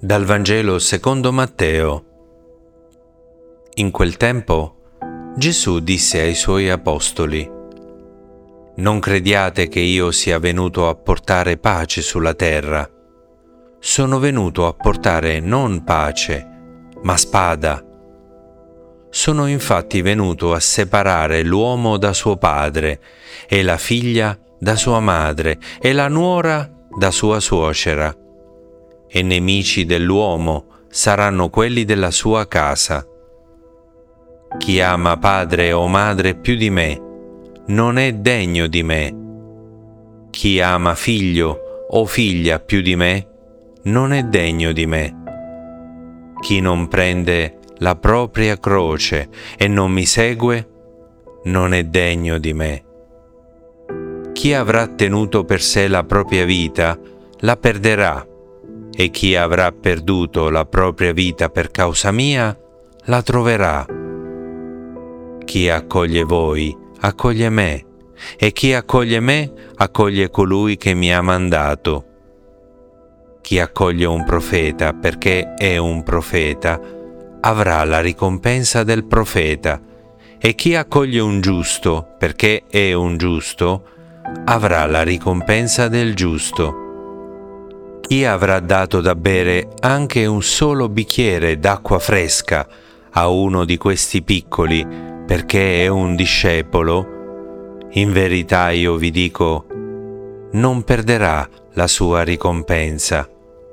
Dal Vangelo secondo Matteo. In quel tempo Gesù disse ai suoi apostoli: «Non crediate che io sia venuto a portare pace sulla terra. Sono venuto a portare non pace, ma spada. Sono infatti venuto a separare l'uomo da suo padre, e la figlia da sua madre, e la nuora da sua suocera. E nemici dell'uomo saranno quelli della sua casa. Chi ama padre o madre più di me non è degno di me. Chi ama figlio o figlia più di me non è degno di me. Chi non prende la propria croce e non mi segue non è degno di me. Chi avrà tenuto per sé la propria vita la perderà, e chi avrà perduto la propria vita per causa mia la troverà. Chi accoglie voi accoglie me, e chi accoglie me accoglie colui che mi ha mandato. Chi accoglie un profeta perché è un profeta avrà la ricompensa del profeta, e chi accoglie un giusto perché è un giusto avrà la ricompensa del giusto. Chi avrà dato da bere anche un solo bicchiere d'acqua fresca a uno di questi piccoli perché è un discepolo, in verità io vi dico, non perderà la sua ricompensa».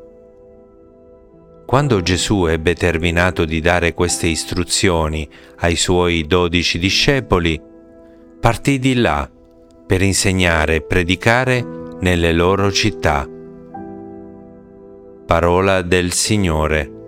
Quando Gesù ebbe terminato di dare queste istruzioni ai suoi 12 discepoli, partì di là per insegnare e predicare nelle loro città. Parola del Signore.